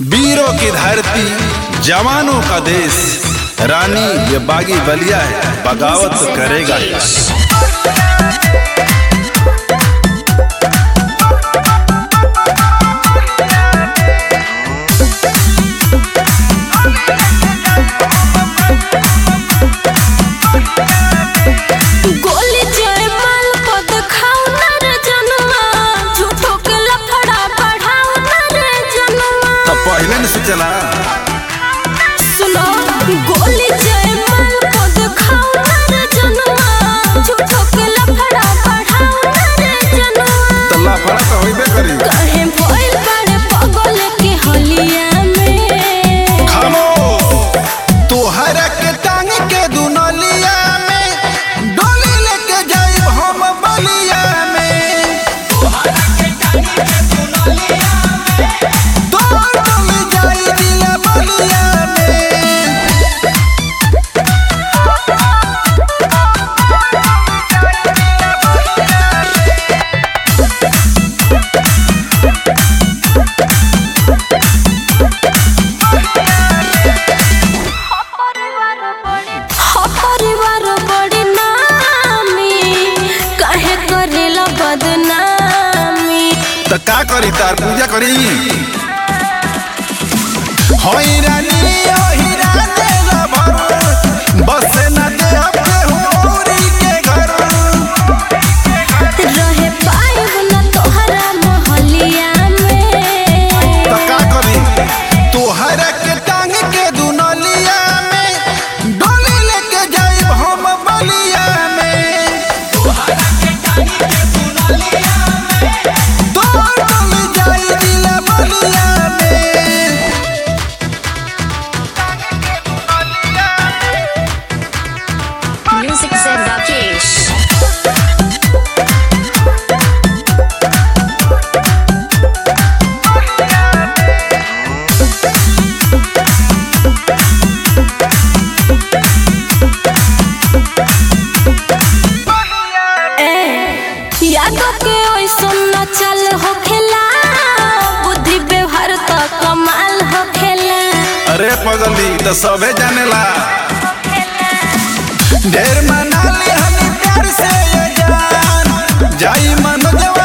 वीरों की धरती, जवानों का देश, रानी ये बागी बलिया है, बगावत तो करेगा ही। पहले से चला सुनो गोली जय माल पद खाओ रे जनुआ झूठो के लफड़ा बढ़ाओ रे जनुआ तो लफड़ा तो होइबे करी कहे बोल बड़े पगल के हलिया में खामो तोहरा के टांग के दुनलिया में डोली लेके जाई हम बलिया में तोहरा के टांग के दुनलिया तो का करी तार पूजा करी होई रानी ओ हीरा दे लबर बस न दे अपने होरी के घर रहे पाइब न तोहरा महलिया में तो का करी तोहरा के टांग के दुनलिया में डोली लेके जाई हम बलिया में तोहरा के टांग के दुनलिया Music said Rakesh. यादों के ओइ सुनना चल हो खेला बुद्धि व्यवहार तो कमाल हो खेला अरे पगली तो सबे जानेला ढेर मनाली हनी प्यार से ये जान जाई मन